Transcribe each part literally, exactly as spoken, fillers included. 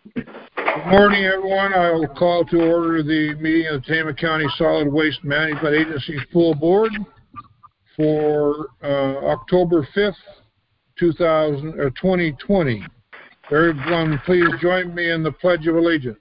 Good morning, everyone. I will call to order the meeting of the Tama County Solid Waste Management Agency Full Board for uh, October fifth, two thousand, or twenty twenty. Everyone, please join me in the Pledge of Allegiance.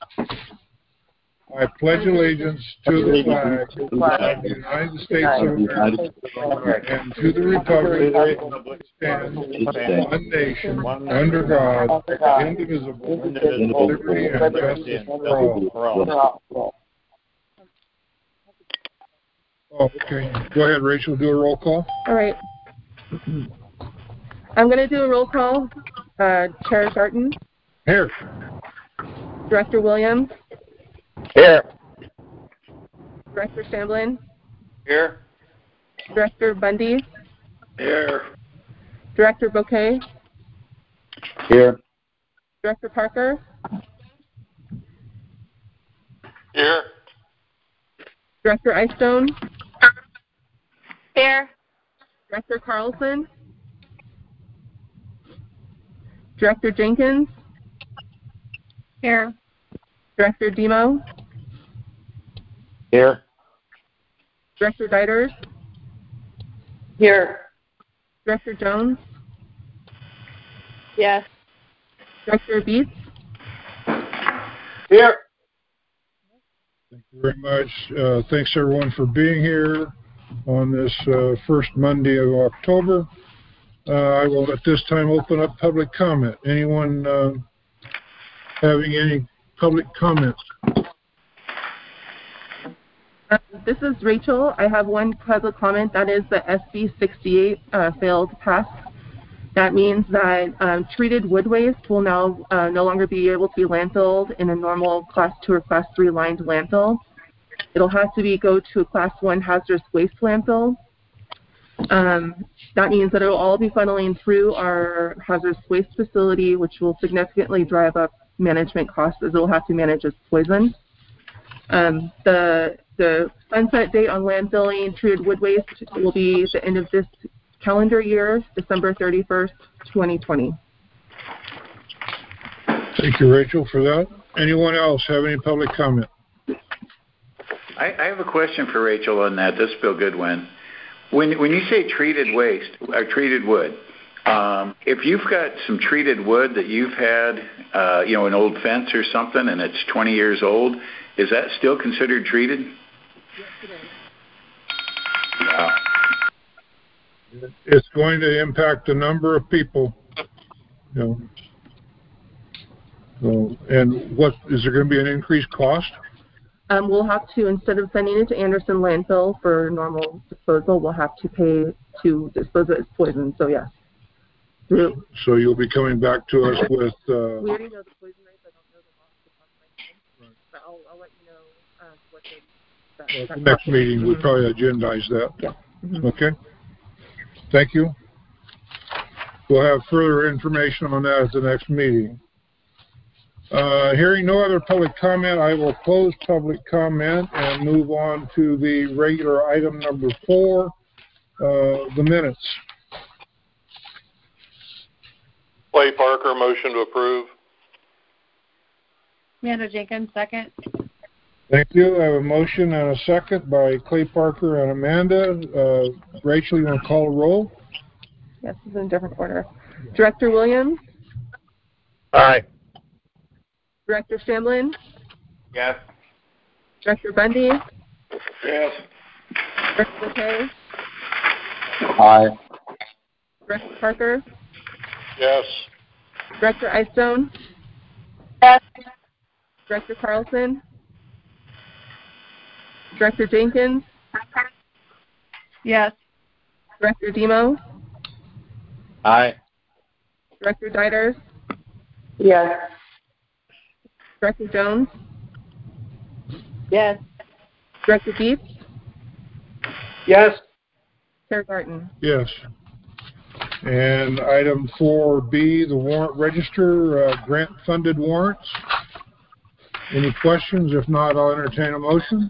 I pledge allegiance to the flag of the United States of America and to the republic that stands one nation, under God, indivisible, with liberty and justice for all. Oh, okay. Go ahead, Rachel. Do a roll call. All right. I'm going to do a roll call. Uh, Chair Garten. Here. Director Williams. Here. Director Shamblin. Here. Director Bundy. Here. Director Bouquet. Here. Director Parker. Here. Director Eystone. Here. Director Carlson. Director Jenkins. Here. Director Demo. Here. Director Deiters. Here. Director Jones. Yes. Director Beets. Here. Thank you very much. Uh, thanks, everyone, for being here on this uh, first Monday of October. Uh, I will at this time open up public comment. Anyone uh, having any public comments? Uh, this is Rachel. I have one public comment. That is the S B sixty-eight uh, failed pass. That means that um, treated wood waste will now uh, no longer be able to be landfilled in a normal class two or class three lined landfill. It'll have to be go to a class one hazardous waste landfill. Um, that means that it will all be funneling through our hazardous waste facility, which will significantly drive up management costs as it will have to manage its poison. Um, the, the sunset date on landfilling treated wood waste will be the end of this calendar year, December thirty-first, twenty twenty. Thank you, Rachel, for that. Anyone else have any public comment? I, I have a question for Rachel on that. This is Bill Goodwin. When when you say treated waste or treated wood, um, if you've got some treated wood that you've had, uh, you know, an old fence or something, and it's twenty years old, is that still considered treated? Yes, it is. Wow. It's going to impact a number of people. You know. So, and what is there going to be an increased cost? Um, we'll have to, instead of sending it to Anderson landfill for normal disposal, we'll have to pay to dispose of its poison. So yes. Through. So you'll be coming back to us with. Uh, we already know the poison rates. I don't know the loss of the cost right now, right. But I'll, I'll let you know uh, what the. That, well, that the next cost meeting, is. we'll probably agendize that. Yeah. Mm-hmm. Okay. Thank you. We'll have further information on that at the next meeting. Uh, hearing no other public comment, I will close public comment and move on to the regular item number four, uh, the minutes. Clay Parker, motion to approve. Amanda Jenkins, second. Thank you. I have a motion and a second by Clay Parker and Amanda. Uh, Rachel, you want to call a roll? Yes, this is in a different order. Director Williams? Aye. Director Shamblin? Yes. Director Bundy? Yes. Director Bouquet? Aye. Director Parker? Yes. Director Eystone? Yes. Director Carlson? Director Jenkins? Yes. Director Demo? Aye. Director Deiters? Yes. Director Jones? Yes. Director Beets? Yes. Chair Garten? Yes. And item four B, the warrant register, uh, grant-funded warrants. Any questions? If not, I'll entertain a motion.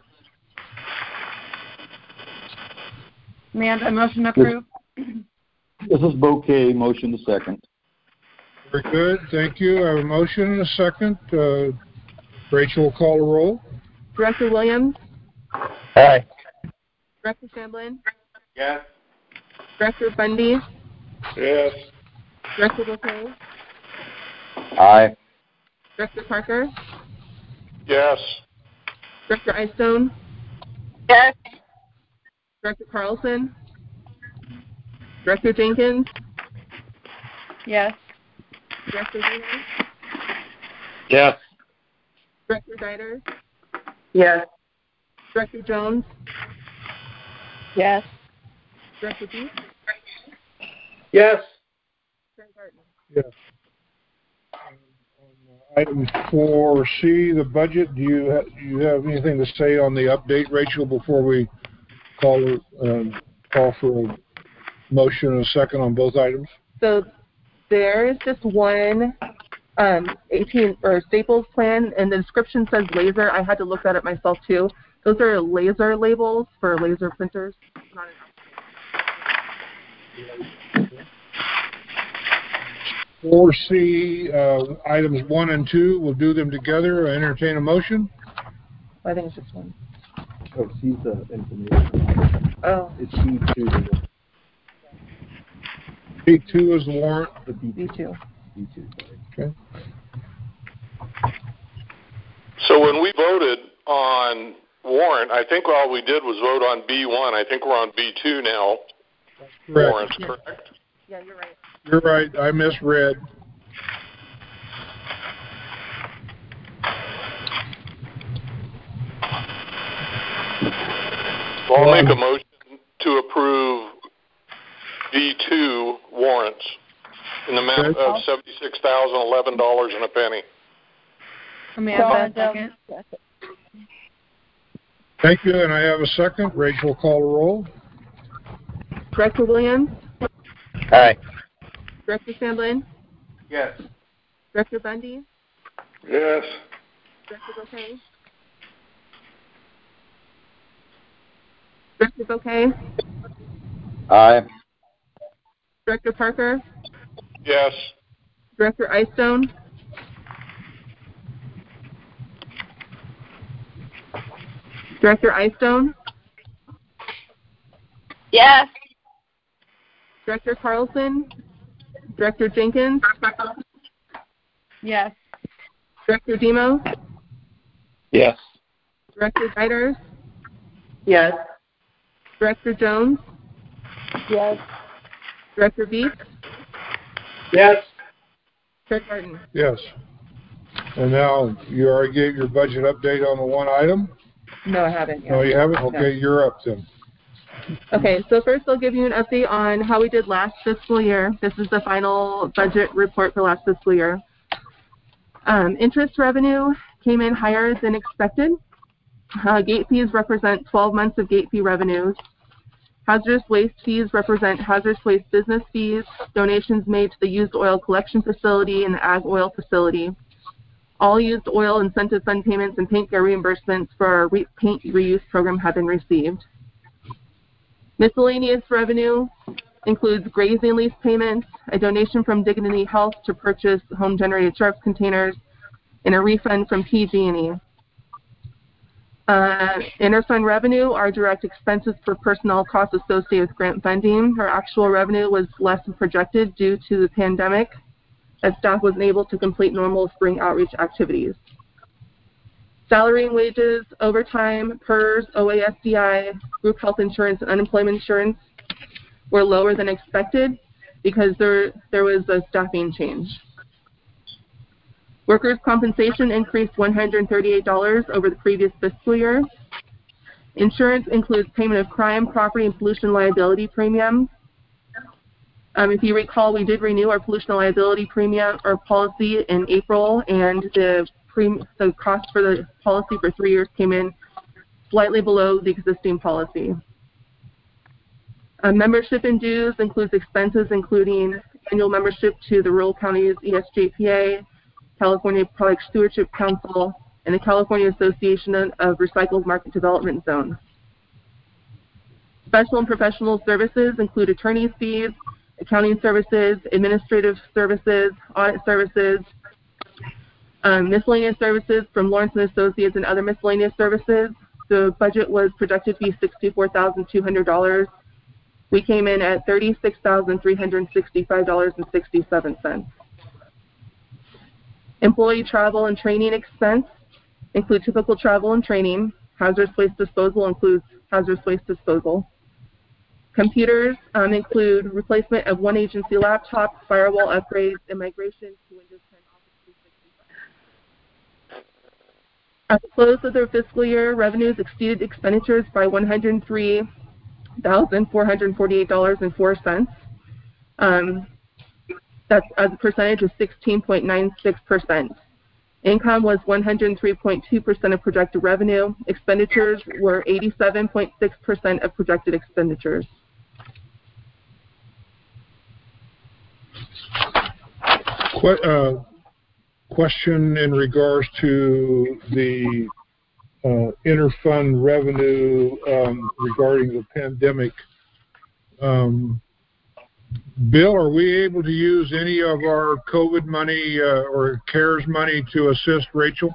Amanda, motion to approve. This is Bouquet, motion to second. Very good. Thank you. I have a motion and a second. Uh, Rachel will call the roll. Director Williams, Aye. Director Shamblin, Yes. Director Bundy, Yes. Director Bouquet, Aye. Director Parker, Yes. Director Eystone, Yes. Director Carlson, Director Jenkins, Yes. Director Zeno, Yes. Director Diders, Yes. Director Jones, Yes. Director Beef, Yes. Chair Garten. Yes. Item four C, the budget. Do you ha- do you have anything to say on the update, Rachel, before we call um, call for a motion and a second on both items? So there is just one um, eighteen or Staples plan, and the description says laser. I had to look that up myself too. Those are laser labels for laser printers. Not an four C, uh, items one and two, we'll do them together. I entertain a motion. I think it's just one. Oh, C's the information. Oh, It's B two. The, B two is the warrant. the B B two. B two, sorry. Okay. So when we voted on warrant, I think all we did was vote on B one. I think we're on B two now. Correct. Warrants, correct? Yeah, you're right. You're right. I misread. Well, I'll make a motion to approve B two warrants in the amount Okay. of seventy-six thousand eleven dollars and a penny. Amanda, second. Thank you, and I have a second. Rachel, call the roll. Director Williams, Aye. Director Shamblin, Yes. Director Bundy, Yes. Director Bouquet, Director Bouquet, Aye. Director Parker, Yes. Director Eystone, Director Eystone, Yes. Director Carlson, Director Jenkins, Yes. Director Demo, Yes. Director Diders, Yes. Director Jones, Yes. Director Beef, Yes. Chair Garten. Yes. And now you already gave your budget update on the one item? No, I haven't yet. No, you haven't? Okay, No. you're up then. Okay, so first I'll give you an update on how we did last fiscal year. This is the final budget report for last fiscal year. Um, interest revenue came in higher than expected. Uh, gate fees represent twelve months of gate fee revenues. Hazardous waste fees represent hazardous waste business fees, donations made to the used oil collection facility and the ag oil facility. All used oil incentive fund payments and paint care reimbursements for our re- paint reuse program have been received. Miscellaneous revenue includes grazing lease payments, a donation from Dignity Health to purchase home-generated sharps containers, and a refund from P G and E. Uh, interfund revenue are direct expenses for personnel costs associated with grant funding. Our actual revenue was less than projected due to the pandemic, as staff wasn't able to complete normal spring outreach activities. Salary and wages, overtime, P E R S, O A S D I, group health insurance, and unemployment insurance were lower than expected because there, there was a staffing change. Workers' compensation increased one hundred thirty-eight dollars over the previous fiscal year. Insurance includes payment of crime, property, and pollution liability premiums. Um, if you recall, we did renew our pollution liability premium or policy in April, and the, pre- the cost for the policy for three years came in slightly below the existing policy. Uh, membership and dues includes expenses including annual membership to the Rural Counties E S J P A, California Product Stewardship Council, and the California Association of Recycled Market Development Zones. Special and professional services include attorney's fees, accounting services, administrative services, audit services, um, miscellaneous services from Lawrence and Associates and other miscellaneous services. The budget was projected to be sixty-four thousand two hundred dollars. We came in at thirty-six thousand three hundred sixty-five dollars and sixty-seven cents. Employee travel and training expense include typical travel and training. Hazardous waste disposal includes hazardous waste disposal. Computers um, include replacement of one agency laptop, firewall upgrades, and migration to Windows ten Office three sixty-five. At the close of the fiscal year, revenues exceeded expenditures by one hundred three thousand four hundred forty-eight dollars and four cents. Um, that's as a percentage of sixteen point nine six percent. Income was one hundred three point two percent of projected revenue. Expenditures were eighty-seven point six percent of projected expenditures. Qu- uh, question in regards to the uh, interfund revenue um, regarding the pandemic. Um, Bill, are we able to use any of our COVID money uh, or CARES money to assist Rachel?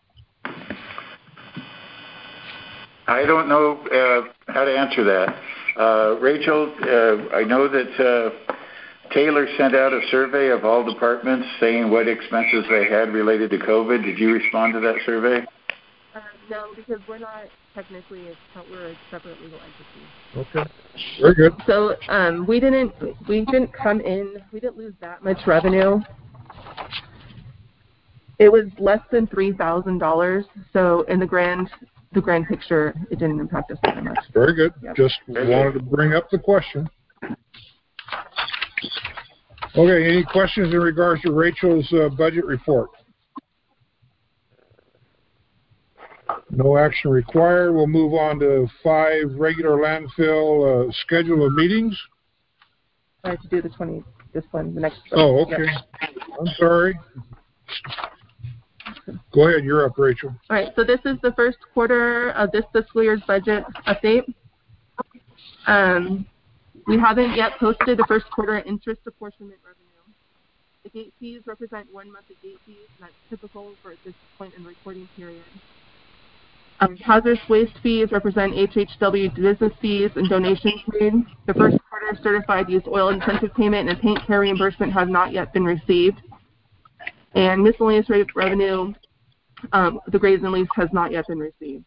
I don't know uh, how to answer that. Uh, Rachel, uh, I know that uh, Taylor sent out a survey of all departments saying what expenses they had related to COVID. Did you respond to that survey? Uh, no, because we're not technically, a, we're a separate legal entity. Okay, very good. So um, we didn't we didn't come in, we didn't lose that much revenue. It was less than three thousand dollars. So in the grand the grand picture, it didn't impact us that much. Very good. Yep. Just Very wanted good. to bring up the question. Okay, any questions in regards to Rachel's uh, budget report? No action required. We'll move on to five regular landfill uh, schedule of meetings. I have to do the twenty, this one, the next one. Oh, okay. Yep. I'm sorry. Go ahead. You're up, Rachel. All right, so this is the first quarter of this fiscal year's budget update. Um, we haven't yet posted the first quarter interest apportionment revenue. The gate fees represent one month of gate fees, and that's typical for this point in the reporting period. Um, hazardous waste fees represent H H W business fees and donations made. The first quarter certified used oil incentive payment and paint care reimbursement have not yet been received. And miscellaneous rate revenue, um, the grades and lease has not yet been received.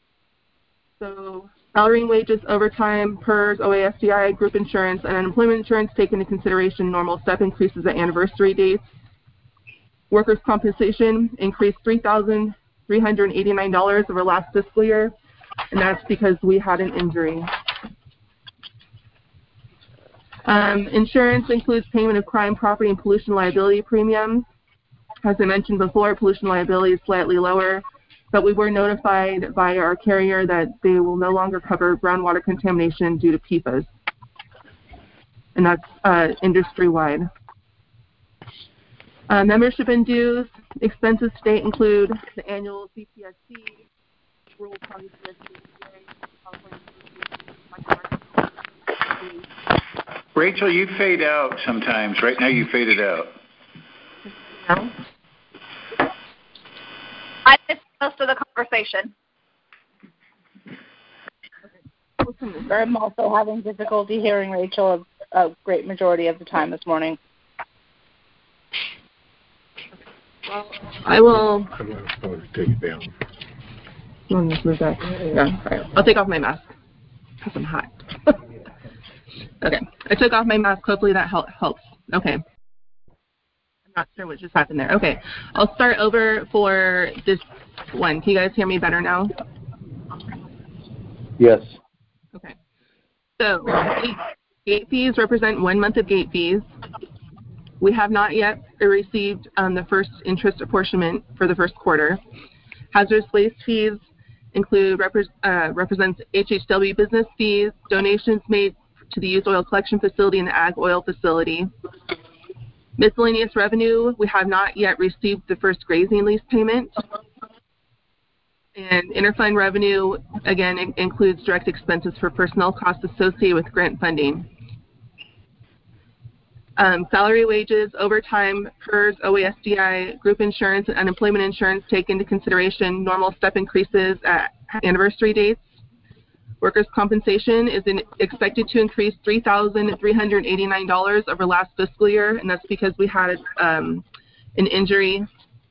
So salary and wages, overtime, P E R S, O A S D I, group insurance, and unemployment insurance take into consideration normal step increases at anniversary dates. Workers' compensation increased three thousand three hundred eighty-nine dollars over last fiscal year, and that's because we had an injury. Um, insurance includes payment of crime, property, and pollution liability premiums. As I mentioned before, pollution liability is slightly lower, but we were notified by our carrier that they will no longer cover groundwater contamination due to P F A S, and that's uh, industry-wide. Uh, membership and dues expenses to date include the annual C P S C, Rural County C S C, Rachel, you fade out sometimes. Right now you faded out. no? I missed most of the conversation. I'm also having difficulty hearing Rachel a, a great majority of the time this morning. Well, I will. I'm going to probably take it down. You want me to move that? Yeah, all right. I'll take off my mask because I'm hot. Okay, I took off my mask. Hopefully that help, helps. Okay. I'm not sure what just happened there. Okay, I'll start over for this one. Can you guys hear me better now? Yes. Okay. So gate, gate fees represent one month of gate fees. We have not yet received um, the first interest apportionment for the first quarter. Hazardous waste fees include repre uh, represents H H W business fees, donations made to the used oil collection facility and the ag oil facility. Miscellaneous revenue, we have not yet received the first grazing lease payment. And interfund revenue, again, it includes direct expenses for personnel costs associated with grant funding. Um, salary, wages, overtime, P E R S, O A S D I, group insurance, and unemployment insurance take into consideration normal step increases at anniversary dates. Workers' compensation is in, expected to increase three thousand three hundred eighty-nine dollars over last fiscal year, and that's because we had um, an injury.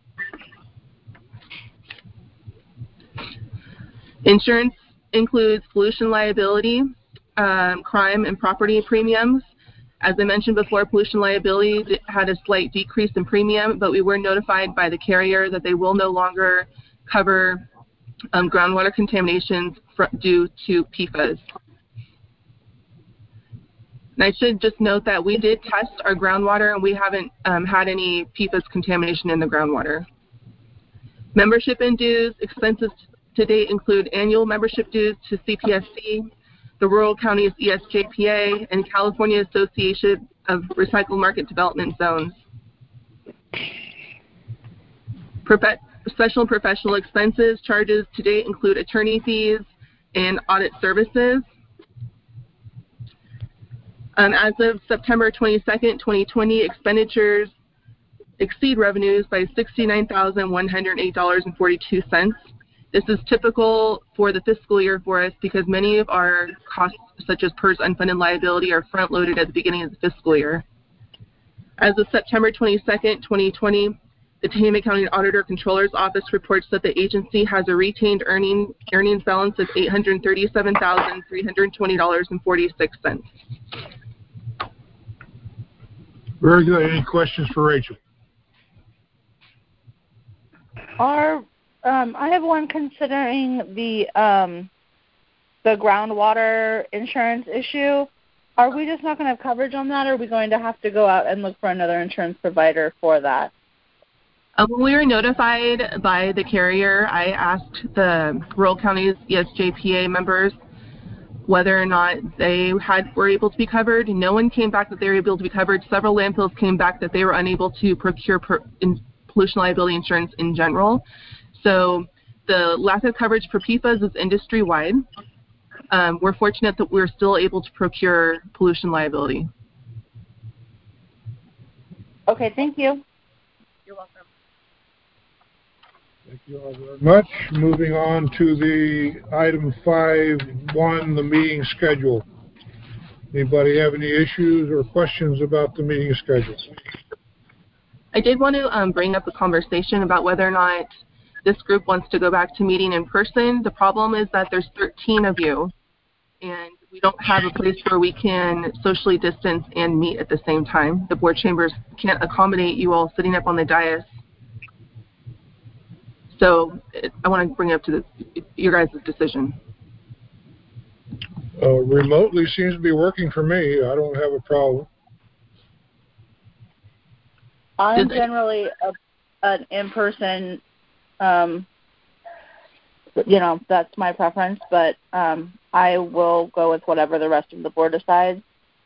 Insurance includes pollution liability, um, crime, and property premiums. As I mentioned before, pollution liability had a slight decrease in premium, but we were notified by the carrier that they will no longer cover um, groundwater contaminations fr- due to P F A S. And I should just note that we did test our groundwater, and we haven't um, had any P F A S contamination in the groundwater. Membership and dues expenses to date include annual membership dues to C P S C, the Rural Counties E S J P A, and California Association of Recycled Market Development Zones. Profe- special and professional expenses charges to date include attorney fees and audit services. Um, as of September twenty-second, twenty twenty, expenditures exceed revenues by sixty-nine thousand one hundred eight dollars and forty-two cents. This is typical for the fiscal year for us because many of our costs, such as P E R S unfunded liability, are front-loaded at the beginning of the fiscal year. As of September twenty-second, twenty twenty, the Tehama County Auditor Controller's Office reports that the agency has a retained earning, earnings balance of eight hundred thirty-seven thousand three hundred twenty dollars and forty-six cents. Very good. Any questions for Rachel? Are um, I have one considering the um, the groundwater insurance issue. Are we just not going to have coverage on that, or are we going to have to go out and look for another insurance provider for that? Um, when we were notified by the carrier, I asked the Rural Counties E S J P A members whether or not they had were able to be covered. No one came back that they were able to be covered. Several landfills came back that they were unable to procure per, in, pollution liability insurance in general. So the lack of coverage for P F A S is industry-wide. Um, we're fortunate that we're still able to procure pollution liability. Okay, thank you. You're welcome. Thank you all very much. Moving on to the item five one, the meeting schedule. Anybody have any issues or questions about the meeting schedule? I did want to um, bring up a conversation about whether or not this group wants to go back to meeting in person. The problem is that there's thirteen of you, and we don't have a place where we can socially distance and meet at the same time. The board chambers can't accommodate you all sitting up on the dais. So it, I want to bring it up to the, your guys' decision. Uh, remotely seems to be working for me. I don't have a problem. I'm generally a, an in-person, um, you know, that's my preference, but um, I will go with whatever the rest of the board decides.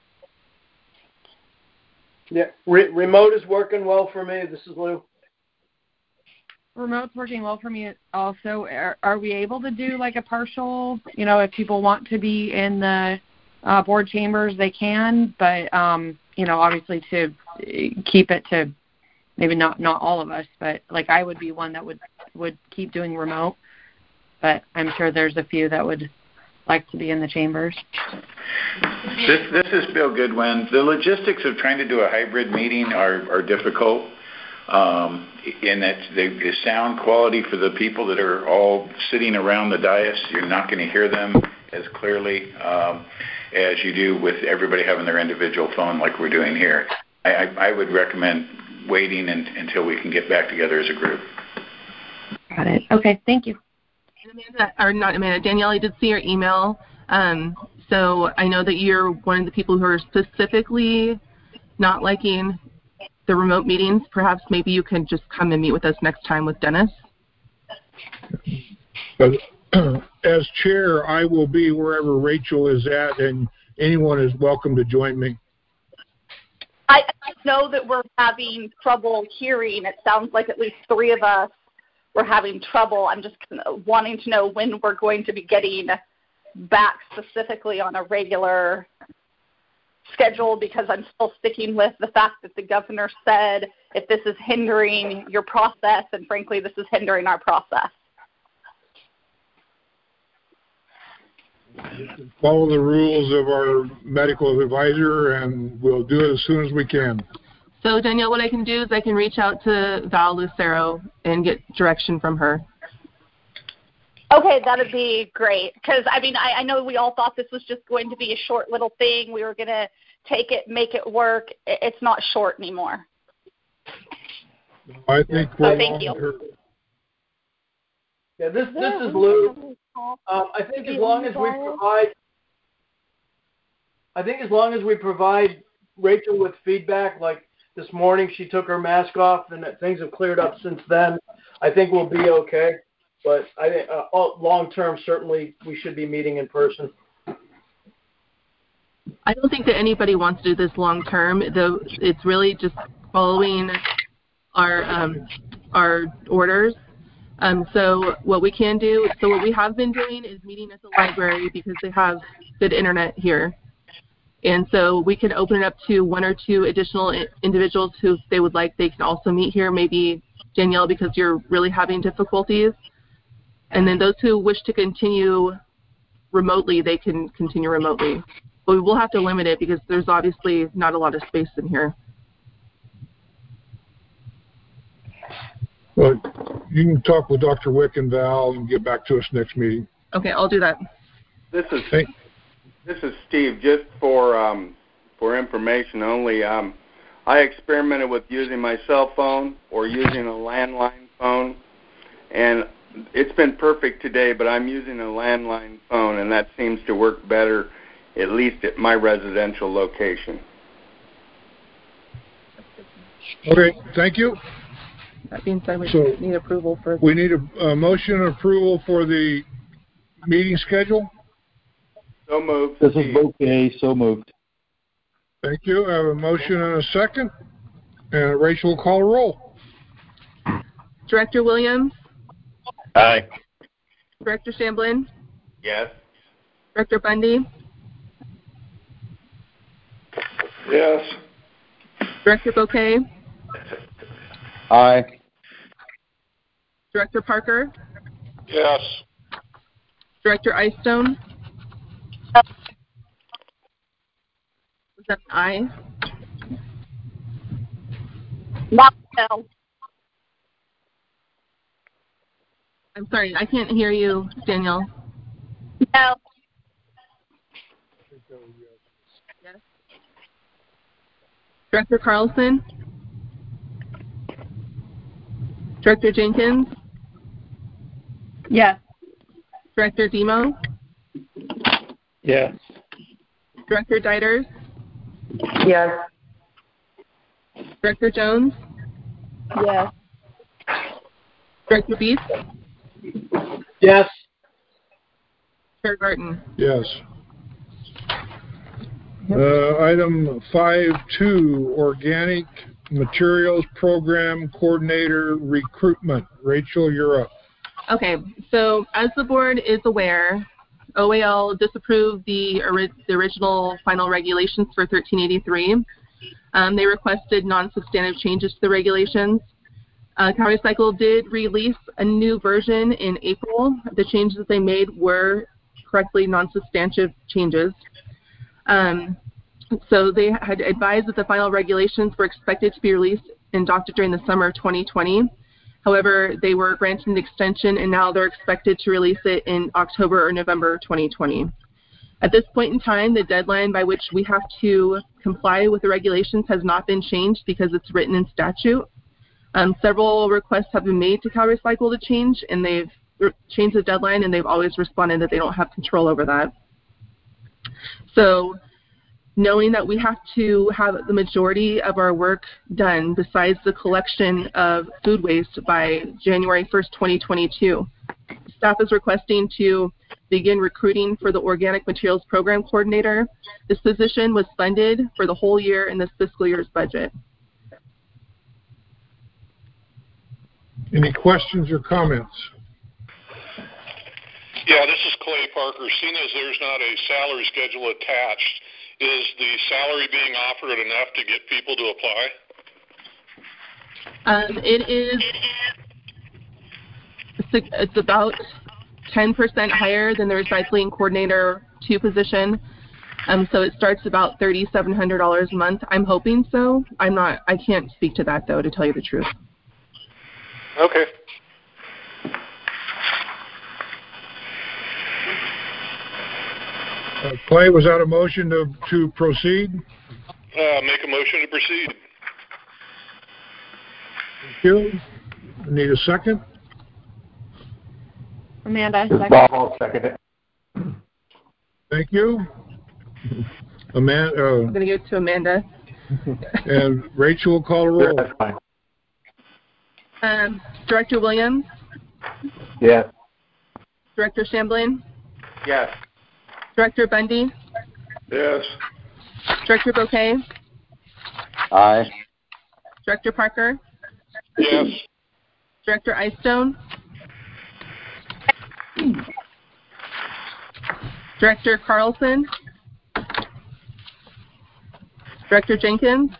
Yeah, Re- remote is working well for me. This is Lou. Remote's working well for me also. Are, are we able to do like a partial, you know, if people want to be in the uh, board chambers, they can, but, um, you know, obviously to keep it to maybe not, not all of us, but like I would be one that would, would keep doing remote, but I'm sure there's a few that would like to be in the chambers. This, this is Bill Goodwin. The logistics of trying to do a hybrid meeting are, are difficult. Um, in that the, the sound quality for the people that are all sitting around the dais, you're not going to hear them as clearly um, as you do with everybody having their individual phone like we're doing here. I, I, I would recommend waiting in, until we can get back together as a group. Got it. Okay, thank you. And Amanda, or not Amanda, Danielle, I did see your email. Um, so I know that you're one of the people who are specifically not liking the remote meetings. Perhaps maybe you can just come and meet with us next time with Dennis. But as chair, I will be wherever Rachel is at, and anyone is welcome to join me. I know that we're having trouble hearing. It sounds like at least three of us were having trouble. I'm just wanting to know when we're going to be getting back specifically on a regular schedule because I'm still sticking with the fact that the governor said if this is hindering your process, and frankly, this is hindering our process. Follow the rules of our medical advisor, and we'll do it as soon as we can. So, Danielle, what I can do is I can reach out to Val Lucero and get direction from her. Okay, that would be great. Because, I mean, I, I know we all thought this was just going to be a short little thing. We were going to take it, make it work. It's not short anymore. I think so we're thank you. Her. Yeah, this this is Lou. Um, I think as long as we provide, I think as long as we provide Rachel with feedback, like this morning she took her mask off and that things have cleared up since then, I think we'll be okay. But I think uh, long term, certainly we should be meeting in person. I don't think that anybody wants to do this long term. Though it's really just following our um, our orders. Um, so what we can do, so what we have been doing is meeting at the library because they have good internet here. And so we can open it up to one or two additional individuals who, if they would like, they can also meet here. Maybe Danielle, because you're really having difficulties. And then those who wish to continue remotely, they can continue remotely. But we will have to limit it because there's obviously not a lot of space in here. Well, you can talk with Doctor Wick and Val and get back to us next meeting. Okay, I'll do that. This is hey. this is Steve. Just for um, for information only, um, I experimented with using my cell phone or using a landline phone, and it's been perfect today. But I'm using a landline phone, and that seems to work better, at least at my residential location. Okay, thank you. That being said, we so need approval for... We need a, a motion and approval for the meeting schedule. So moved. This is okay. So moved. Thank you. I have a motion and a second. And Rachel will call a roll. Director Williams? Aye. Director Shamblin? Yes. Director Bundy? Yes. Director Bouquet? Aye. Director Parker? Yes. Director Eyestone? Was that an aye? Not no. I'm sorry, I can't hear you, Danielle. No. Yes. Director Carlson? Director Jenkins? Yes. Director Demo? Yes. Director Deiters? Yes. Director Jones? Yes. Director Beast? Yes. Chair Garten? Yes. Uh, item five two, Organic Materials Program Coordinator Recruitment. Rachel, you're up. Okay, so as the board is aware, O A L disapproved the, ori- the original final regulations for thirteen eighty-three. Um, they requested non-substantive changes to the regulations. Uh, CalRecycle did release a new version in April. The changes that they made were correctly non-substantive changes. Um, so they had advised that the final regulations were expected to be released and adopted during the summer of twenty twenty. However, they were granted an extension, and now they're expected to release it in October or November twenty twenty. At this point in time, the deadline by which we have to comply with the regulations has not been changed because it's written in statute. Um, several requests have been made to CalRecycle to change, and they've re- changed the deadline, and they've always responded that they don't have control over that. So, knowing that we have to have the majority of our work done besides the collection of food waste by January first, twenty twenty-two, staff is requesting to begin recruiting for the Organic Materials Program Coordinator. This position was funded for the whole year in this fiscal year's budget. Any questions or comments? Yeah, this is Clay Parker. Seeing as there's not a salary schedule attached, Is the salary being offered enough to get people to apply? Um, it is, it's, it's about ten percent higher than the recycling coordinator two position. Um, so it starts about three thousand seven hundred dollars a month. I'm hoping so. I'm not, I can't speak to that though, to tell you the truth. Okay. Uh, Clay, was that a motion to, to proceed? Uh, make a motion to proceed. Thank you. I need a second. Amanda, This is second. Bob, I'll second it. Thank you. Amanda, I'm uh, going to give it to Amanda. and Rachel will call a Sure, roll. that's fine. Um, Director Williams, Yes. Director Shamblin, Yes. Director Bundy, Yes. Director Bouquet, Aye. Director Parker, Yes. Director Eyestone, Director Carlson, Director Jenkins,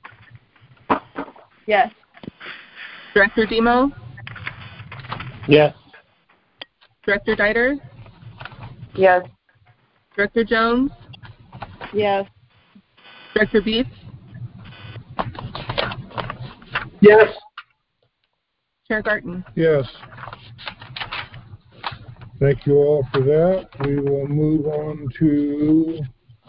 Yes. Director Demo, Yes. Director Dieter, Yes. Director Jones, Yes. Director Beats, Yes. Chair Garten. Yes. Thank you all for that. We will move on to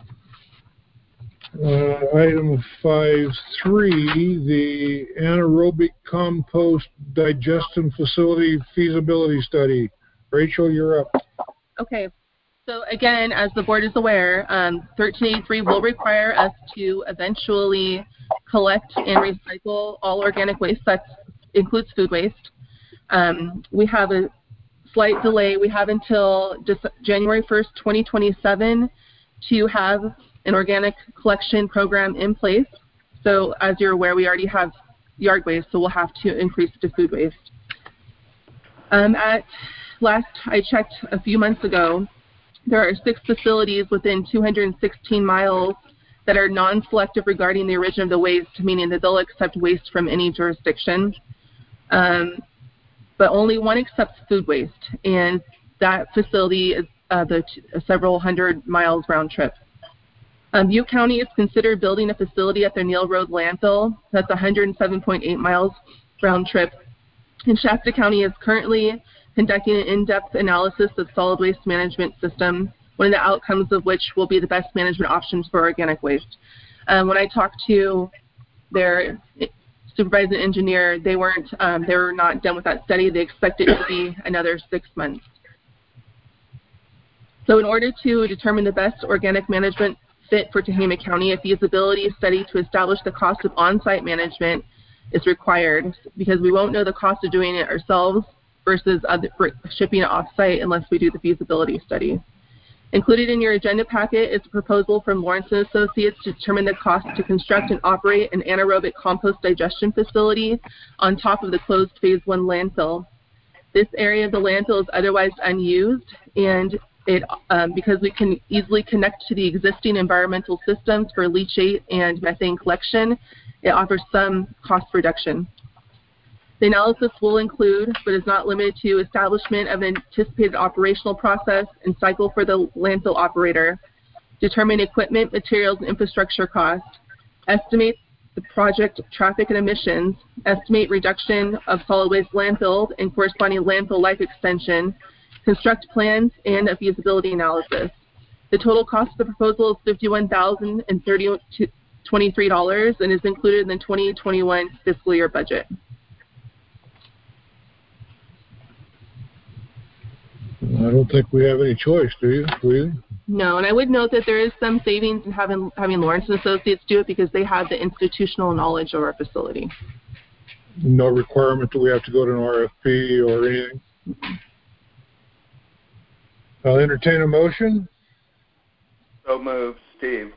uh, item five three, the anaerobic compost digestion facility feasibility study. Rachel, you're up. Okay. So again, as the board is aware, um, thirteen eighty-three will require us to eventually collect and recycle all organic waste. That includes food waste. Um, we have a slight delay. We have until just January first, twenty twenty-seven to have an organic collection program in place. So as you're aware, we already have yard waste, so we'll have to increase to food waste. Um, at last I checked a few months ago, there are six facilities within two hundred sixteen miles that are non-selective regarding the origin of the waste, meaning that they'll accept waste from any jurisdiction. Um, but only one accepts food waste, and that facility is uh, the t- several hundred miles round trip. Um, Butte County is considered building a facility at their Neal Road landfill. That's one hundred seven point eight miles round trip. And Shasta County is currently conducting an in-depth analysis of solid waste management system, one of the outcomes of which will be the best management options for organic waste. Um, when I talked to their supervising engineer, they weren't, um, they were not done with that study. They expect it to be another six months. So in order to determine the best organic management fit for Tehama County, a feasibility study to establish the cost of on-site management is required, because we won't know the cost of doing it ourselves versus other, shipping it off-site unless we do the feasibility study. Included in your agenda packet is a proposal from Lawrence and Associates to determine the cost to construct and operate an anaerobic compost digestion facility on top of the closed phase one landfill. This area of the landfill is otherwise unused, and it, um, because we can easily connect to the existing environmental systems for leachate and methane collection, it offers some cost reduction. The analysis will include, but is not limited to, establishment of an anticipated operational process and cycle for the landfill operator, determine equipment, materials, and infrastructure cost, estimate the project traffic and emissions, estimate reduction of solid waste landfill and corresponding landfill life extension, construct plans, and a feasibility analysis. The total cost of the proposal is fifty-one thousand twenty-three dollars and is included in the twenty twenty-one fiscal year budget. I don't think we have any choice, do you? Do you? No, and I would note that there is some savings in having, having Lawrence and Associates do it because they have the institutional knowledge of our facility. No requirement that we have to go to an R F P or anything? Mm-hmm. I'll entertain a motion. So moved, Steve.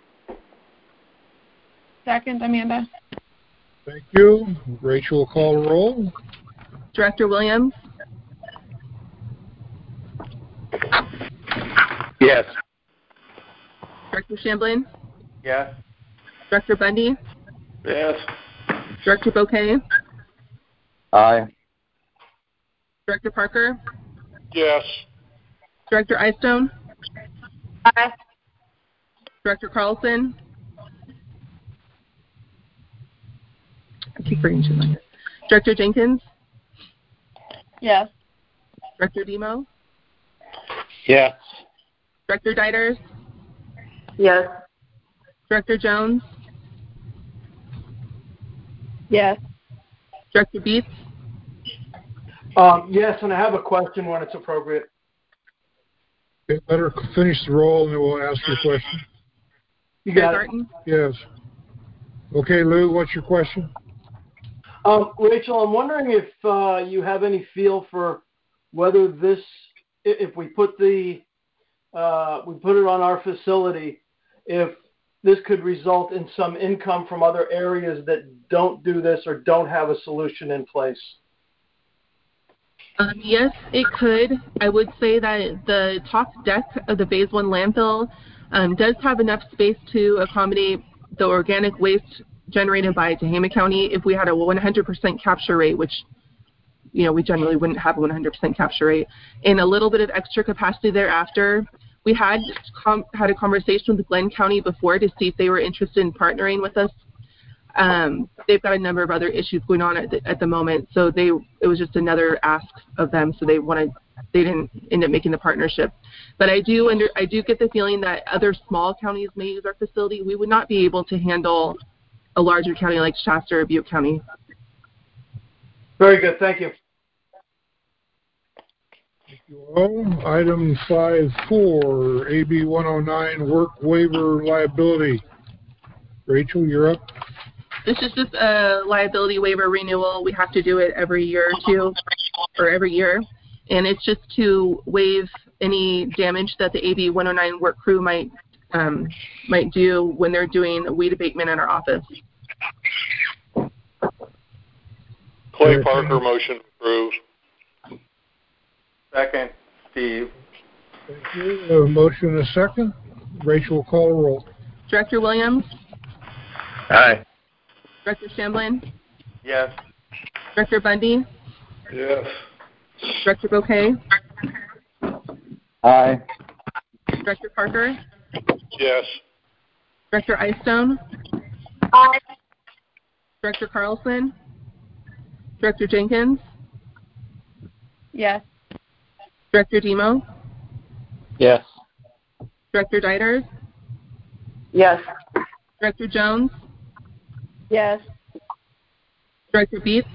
Second, Amanda. Thank you. Rachel will call a roll. Director Williams? Yes. Director Shamblin? Yes. Director Bundy? Yes. Director Bouquet? Aye. Director Parker? Yes. Director Eystone? Aye. Director Carlson? I keep bringing to mind. Director Jenkins? Yes. Director Demo? Yes. Director Dieters? Yes. Director Jones? Yes. Director Beats? Um, yes, and I have a question when it's appropriate. Okay, let her finish the roll and then we'll ask your question. You Chair got it. Garten? Yes. Okay, Lou, what's your question? Um, Rachel, I'm wondering if uh, you have any feel for whether this, if we put the, uh, we put it on our facility, if this could result in some income from other areas that don't do this or don't have a solution in place. Um, yes, it could. I would say that the top deck of the Phase One landfill um, does have enough space to accommodate the organic waste generated by Tehama County. If we had a one hundred percent capture rate, which you know we generally wouldn't have a one hundred percent capture rate, and a little bit of extra capacity thereafter. We had com- had a conversation with Glenn County before to see if they were interested in partnering with us. Um, they've got a number of other issues going on at the, at the moment, so they it was just another ask of them. So they wanted they didn't end up making the partnership. But I do under I do get the feeling that other small counties may use our facility. We would not be able to handle a larger county like Shasta or Butte County. Very good. Thank you. Thank you all. Item five four, A B one oh nine, work waiver liability. Rachel, you're up. This is just a liability waiver renewal. We have to do it every year or two, or every year. And it's just to waive any damage that the A B one oh nine work crew might um, might do when they're doing weed abatement in our office. Clay Parker, motion approved. Second, Steve. Thank you. A motion and a second. Rachel will call a roll. Director Williams? Aye. Director Shamblin? Yes. Director Bundy? Yes. Director Bouquet? Aye. Director Parker? Yes. Director Eystone? Aye. Director Carlson? Director Jenkins? Yes. Director Demo? Yes. Director Dieters? Yes. Director Jones? Yes. Director Beats?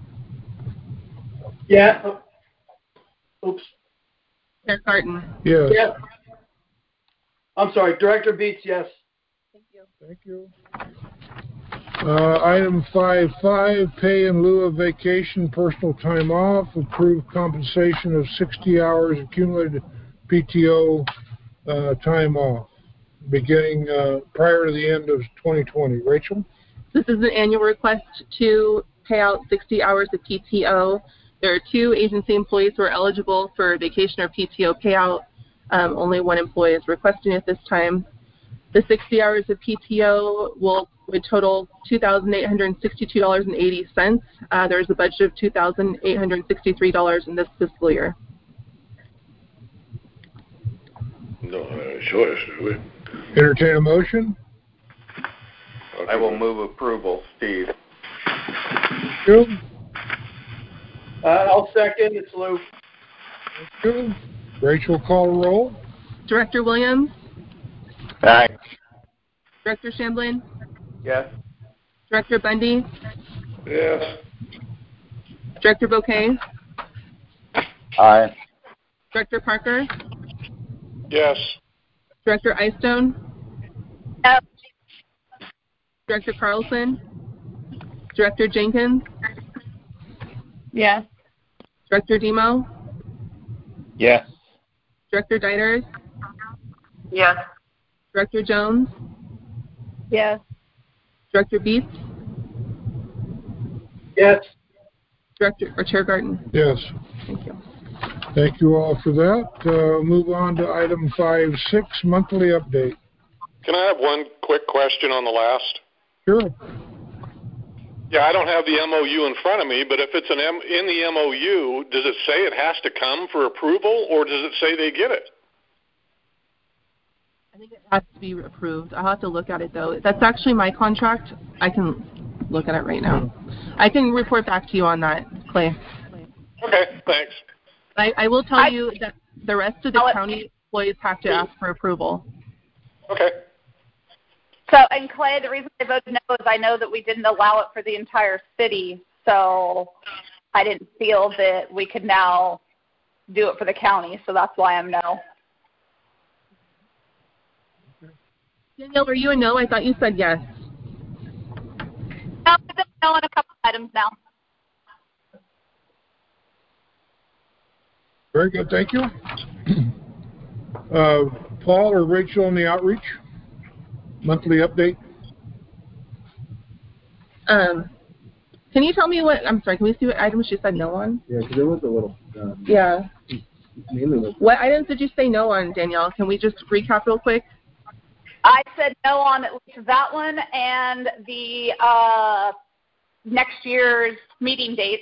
Yeah. Oops. Chair Carton? Yes. Yeah. I'm sorry. Director Beats, yes. Thank you. Thank you. Uh, item five five, pay in lieu of vacation, personal time off, approved compensation of sixty hours accumulated P T O uh, time off, beginning uh, prior to the end of twenty twenty. Rachel? This is an annual request to pay out sixty hours of P T O. There are two agency employees who are eligible for vacation or P T O payout. Um, only one employee is requesting it this time. The sixty hours of P T O will would total two thousand eight hundred sixty-two dollars and eighty cents. Uh, there's a budget of two thousand eight hundred sixty-three dollars in this fiscal year. No uh, choice, do we? Entertain a motion? I will move approval, Steve. Thank you. Uh, I'll second. It's Lou. Thank you. Rachel, call a roll. Director Williams? Aye. Director Shamblin? Yes. Director Bundy? Yes. Director Bouquet? Aye. Director Parker? Yes. Director Eystone? No. Director Carlson? Director Jenkins? Yes. Director Demo? Yes. Director Dieters? Yes. Director Jones? Yes. Director Beats? Yes. Director or Chair Garten? Yes. Thank you. Thank you all for that. Uh, move on to item five six, monthly update. Can I have one quick question on the last? Sure. Yeah, I don't have the M O U in front of me, but if it's an M- in the M O U, does it say it has to come for approval, or does it say they get it? I think it has to be approved. I'll have to look at it, though. That's actually my contract. I can look at it right now. I can report back to you on that, Clay. Okay, thanks. I, I will tell I, you that the rest of the county employees have to ask for approval. Okay. So, and Clay, the reason I voted no is I know that we didn't allow it for the entire city, so I didn't feel that we could now do it for the county, so that's why I'm no. Danielle, were you a no? I thought you said yes. No, I've been no on a couple items now. Very good, thank you. Uh, Paul or Rachel on the outreach? Monthly update? Um, can you tell me what, I'm sorry, can we see what items she said no on? Yeah, because there was a little. Um, yeah. Mainly was. What items did you say no on, Danielle? Can we just recap real quick? I said no on at least that one and the uh, next year's meeting dates.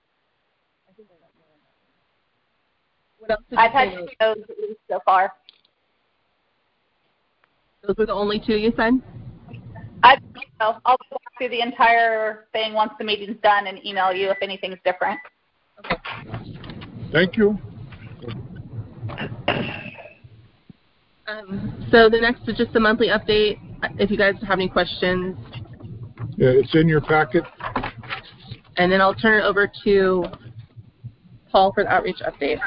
What else did I've you had say two no's at least so far. Those were the only two you said? I think so. I'll go through the entire thing once the meeting's done and email you if anything's different. Okay. Thank you. Um, so the next is just a monthly update. If you guys have any questions. Yeah, it's in your packet. And then I'll turn it over to Paul for the outreach update.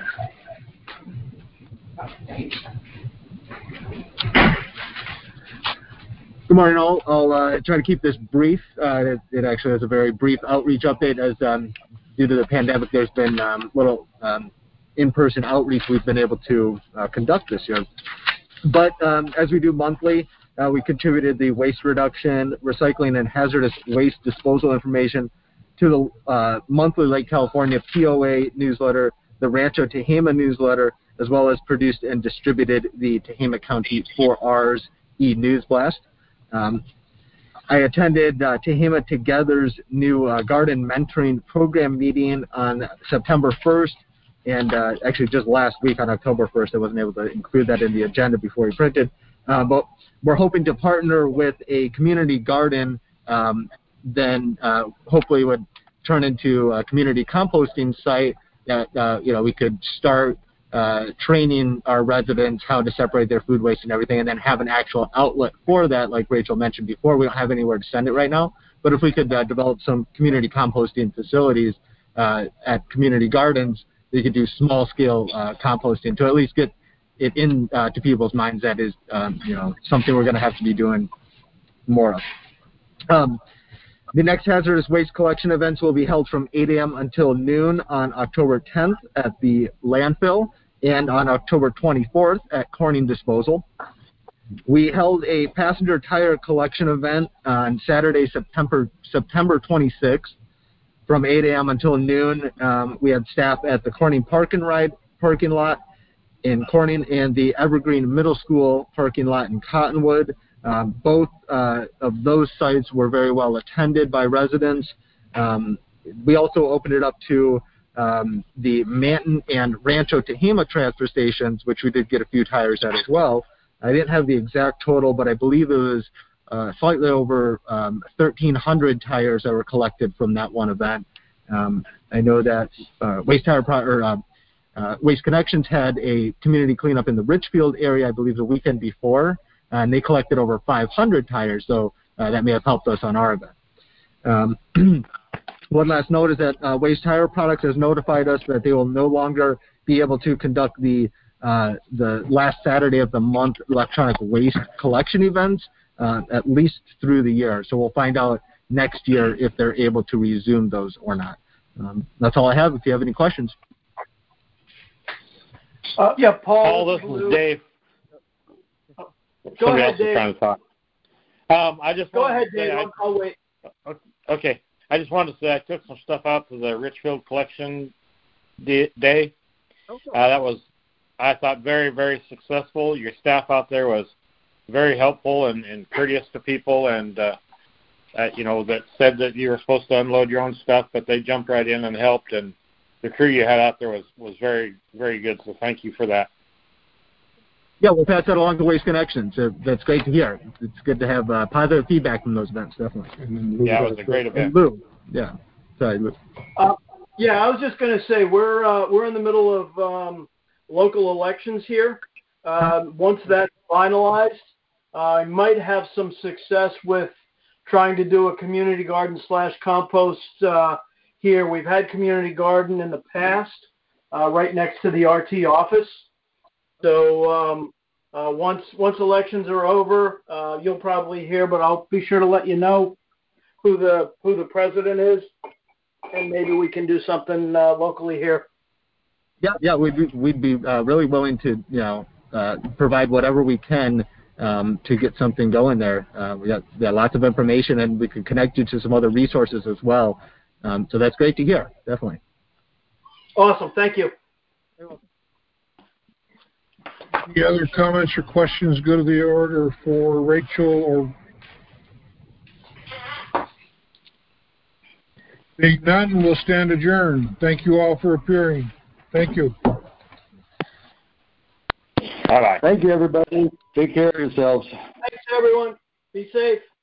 Good morning, all. I'll uh, try to keep this brief. Uh, it, it actually is a very brief outreach update as um, due to the pandemic, there's been um, little um, in-person outreach we've been able to uh, conduct this year. But um, as we do monthly, uh, we contributed the waste reduction, recycling, and hazardous waste disposal information to the uh, monthly Lake California P O A newsletter, the Rancho Tehama newsletter, as well as produced and distributed the Tehama County four R's e-News Blast. Um, I attended uh, Tehama Together's new uh, garden mentoring program meeting on September first, and uh, actually just last week on October first, I wasn't able to include that in the agenda before we printed. Uh, but we're hoping to partner with a community garden, um, then uh, hopefully would turn into a community composting site that uh, you know we could start uh, training our residents how to separate their food waste and everything, and then have an actual outlet for that, like Rachel mentioned before. We don't have anywhere to send it right now, but if we could uh, develop some community composting facilities uh, at community gardens, we could do small-scale uh, composting to at least get it in uh, to people's minds that is, um, you know, something we're going to have to be doing more of. Um, the next hazardous waste collection events will be held from eight a.m. until noon on October tenth at the landfill and on October twenty-fourth at Corning Disposal. We held a passenger tire collection event on Saturday, September September twenty-sixth. From eight a.m. until noon, um, we had staff at the Corning Park and Ride parking lot in Corning and the Evergreen Middle School parking lot in Cottonwood. Um, both uh, of those sites were very well attended by residents. Um, we also opened it up to um, the Manton and Rancho Tehama transfer stations, which we did get a few tires at as well. I didn't have the exact total, but I believe it was Uh, slightly over um, thirteen hundred tires that were collected from that one event. Um, I know that uh, Waste Tire Pro- or uh, uh, Waste Connections had a community cleanup in the Richfield area, I believe, the weekend before, and they collected over five hundred tires, so uh, that may have helped us on our event. Um, one last note is that uh, Waste Tire Products has notified us that they will no longer be able to conduct the uh, the last Saturday of the month electronic waste collection events. Uh, at least through the year. So we'll find out next year if they're able to resume those or not. Um, that's all I have. If you have any questions. Uh, yeah, Paul. Paul, this is Dave. Go Somebody ahead, else Dave. is trying to talk. Um, I just Go wanted ahead, to say Dave. I, I'll, I'll wait. Okay. I just wanted to say I took some stuff out to the Richfield collection day. Okay. Uh, that was, I thought, very, very successful. Your staff out there was very helpful and, and courteous to people, and uh, uh, you know, that said that you were supposed to unload your own stuff, but they jumped right in and helped, and the crew you had out there was, was very, very good, so thank you for that. Yeah, we'll pass that along to Waste Connections. So that's great to hear. It's good to have uh, positive feedback from those events, definitely. Yeah, it was a great event. And Lou, yeah. Sorry, Lou. Uh, yeah, I was just going to say, we're, uh, we're in the middle of um, local elections here. Uh, once that's finalized, uh, I might have some success with trying to do a community garden slash compost uh, here. We've had community garden in the past, uh, right next to the R T office. So um, uh, once once elections are over, uh, you'll probably hear, but I'll be sure to let you know who the who the president is, and maybe we can do something uh, locally here. Yeah, yeah, we'd be, we'd be uh, really willing to, you know, uh, provide whatever we can um, to get something going there. Uh, we got yeah, lots of information, and we can connect you to some other resources as well. Um, so that's great to hear, definitely. Awesome, thank you. Any other comments or questions go to the order for Rachel or being none, we'll stand adjourned. Thank you all for appearing. Thank you. Bye-bye. Thank you, everybody. Take care of yourselves. Thanks, everyone. Be safe.